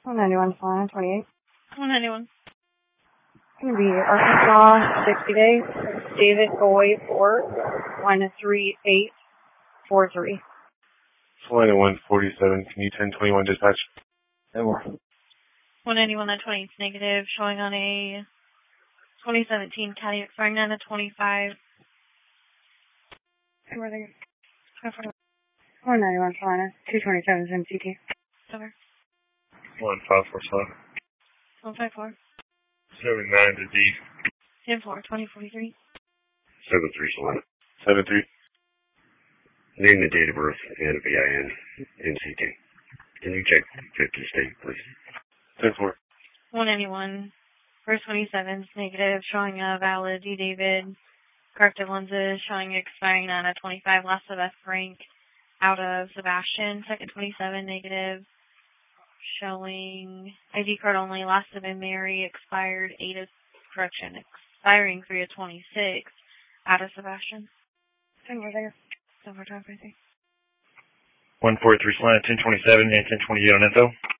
191 Solana 28. 191. It's going to be Arkansas 60 days. David Boy Fort 133843. Solana 147. Can you 1021 dispatch? No more. 191 at 20 is negative, showing on a 2017 Caddy expiring 9 at 25. Where are they? 191 Solana 227 is MCT. Over. 154 Solana. 154. 79 to D. 10-4, 2043. 73 Solana. 73. Name the date of birth and VIN NCT. Can you check 50 state, please? 10-4. 191. First 27 is negative, showing a valid D. David. Corrected lenses, showing expiring 9 at 25. Last of F rank out of Sebastian. Second 27 negative, showing ID card only. Last of M. Mary, expired 8 of, correction, expiring 3 of 26. Out of Sebastian. Over there. Over time, I think. 143 Solana 1027 and 1028 on info.